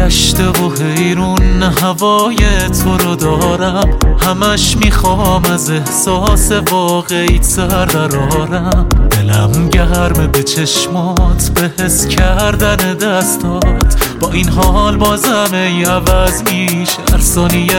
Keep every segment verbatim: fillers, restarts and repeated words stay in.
سرگشته و حیرون هوای تو رو دارم، همش میخوام از احساس واقعیت سر درارم. دلم گرمه به چشمات، به حس کردن دستات، با این حال بازم ای عوض میشه هر ثانیه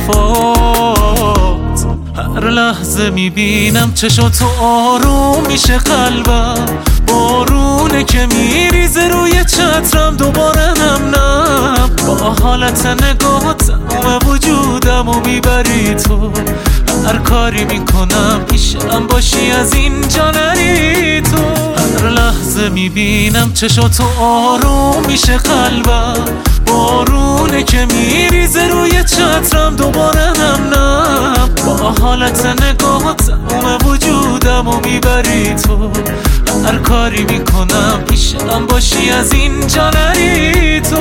حرفات. هر لحظه میبینم چشاتو آروم میشه قلبم، بارونه که میریزه روی چترم دوباره نم نم. با حالت نگاه تمام وجودم و میبری تو، هر کاری میکنم پیشم باشی از اینجا نری تو. هر لحظه میبینم چشاتو آروم میشه قلبم، بارونه که میریزه روی چترم دوباره نم نم. با حالت نگاه تمام وجودم و میبری تو، هر کاری میکنم پیشم باشی از اینجا نری تو.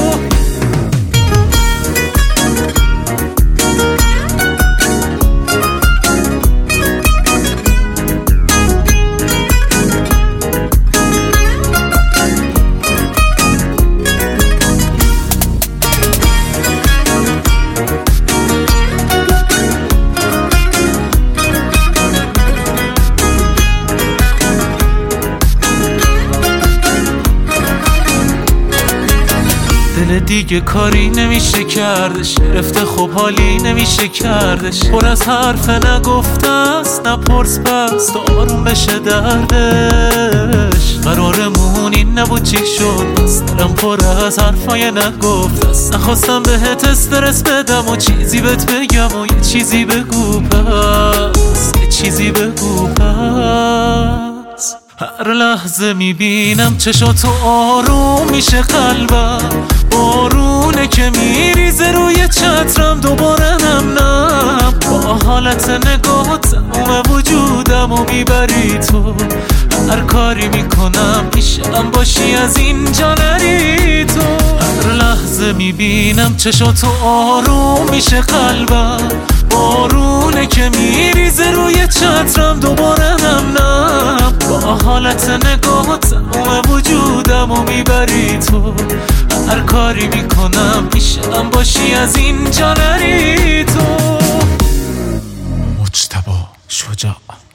دل دیگه کاری نمیشه کردش، رفته خوب حالی نمیشه کردش. پر از حرف نگفته است، نپرس پس تا آروم بشه دردش. قرارمون این نبود چی شد، بس دلم پر از حرفای نگفته است. نخواستم بهت استرس بدم و چیزی بهت بگم و یه چیزی بگو پس، یه چیزی بگو پس. هر لحظه میبینم چشاتو آروم میشه قلبم، بارونه که میریزه روی چترم دوباره نم نم. با حالت نگاه تمام وجودم و میبری تو، هر کاری میکنم پیشم باشی از اینجا نری تو. هر لحظه میبینم چشاتو آروم میشه قلبم، بارونه که میریزه روی چترم دوباره نم نم. با حالت نگاه تمام وجودم و میبری تو، هر کاری میکنم پیشم باشی از اینجا نری تو. مجتبی شجاع.